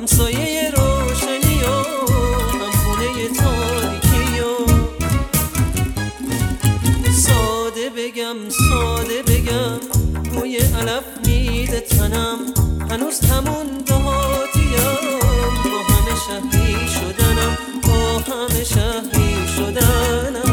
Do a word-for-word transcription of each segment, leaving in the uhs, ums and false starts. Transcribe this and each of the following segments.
همسایه روشنی و همخونه تاریکی و ساده بگم ساده بگم بوی علف میده تنم، هنوز همون دهاتیم، با همه شهری شدنم، با همه شهری شدنم.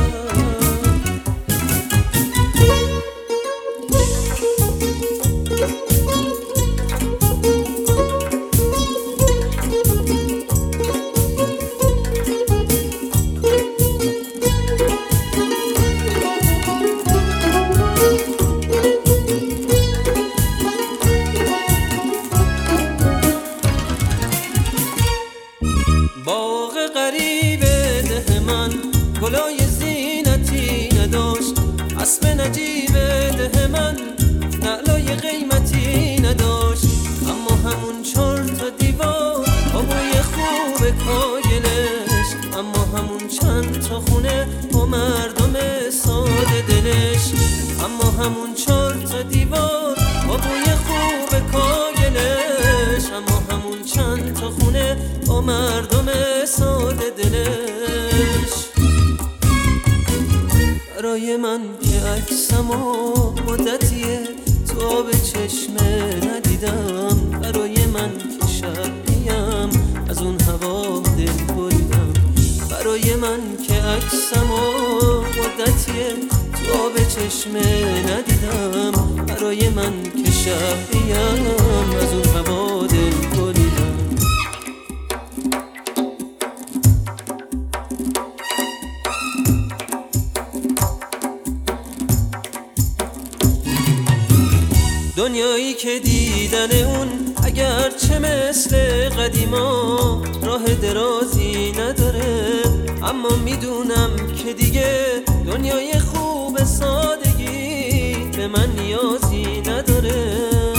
باغ غریب ده من گلای زینتی نداشت، اسب نجیب ده من نعلای قیمتی نداشت، اما همون چهار تا دیوار با بوی خوب کاگلش، اما همون چند تا خونه با مردم ساده دلش، اما همون چهار تا دیوار با بوی خوب کاگلش، اما همون چند تا خونه با مردم ساده دلش. برای من که عکسمو مدتیه تو آب چشمه ندیدم، برای من که شبیم از اون هوا دل بریدم، برای من که عکسمو مدتیه تو آب چشمه ندیدم، برای من که شبیم از اون هوا دل بریدم. دنیایی که دیدن اون اگرچه مثل قدیما راه درازی نداره، اما میدونم که دیگه دنیای خوب سادگی به من نیازی نداره.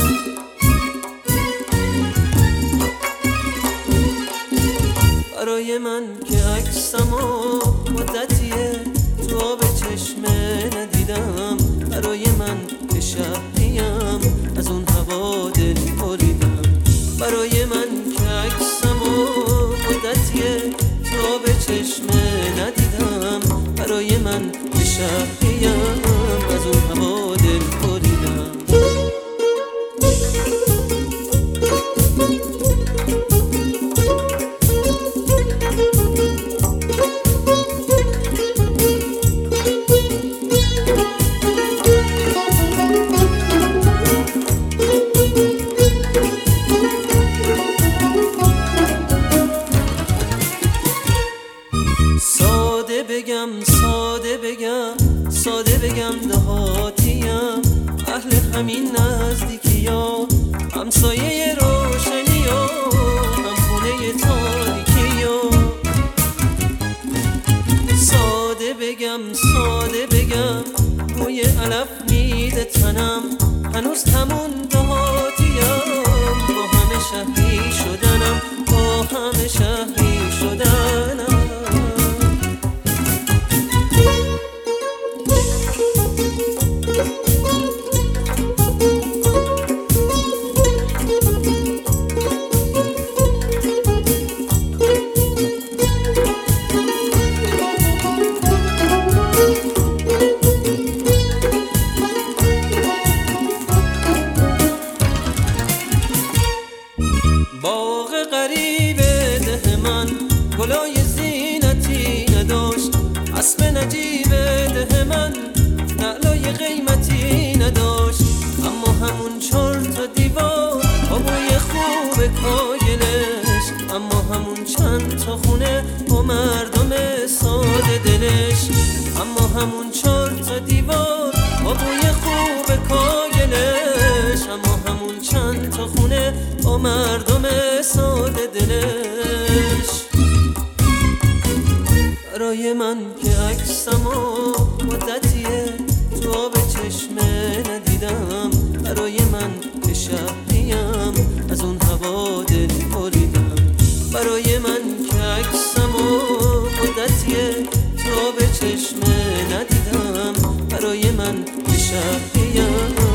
برای من که عکسمو مدتیه تو آب چشمه ندیدم، برای من که شهریم از اون هوا دل بریدم، برای من که عکسمو مدتیه تو آب چشمه ندیدم، برای من که شهریم از اون هوا دل بریدم. ساده بگم ساده بگم ساده بگم دهاتیم، اهل همین نزدیکی ها، همسایه روشنی و همخونه تاریکی و ساده بگم ساده بگم بوی علف میده تنم، هنوز همون دهاتیم، با همه شهری شدنم، با همه شهری شدنم. باغ غریب ده من گلای زینتی نداشت، اسب نجیب ده من نعلای قیمتی نداشت، اما همون چهار تا دیوار با بوی خوب کاگلش، اما همون چند تا خونه با مردم ساده دلش، اما همون چهار تا دیوار با بوی خوب کاگلش، اما همون چند تا خونه با مردم ساده دلش. برای من که عکسمو مدتیه تو آب چشمه ندیدم، برای من که شهریم از اون هوا دل بریدم، برای من که عکسمو مدتیه تو آب چشمه ندیدم، برای من که شهریم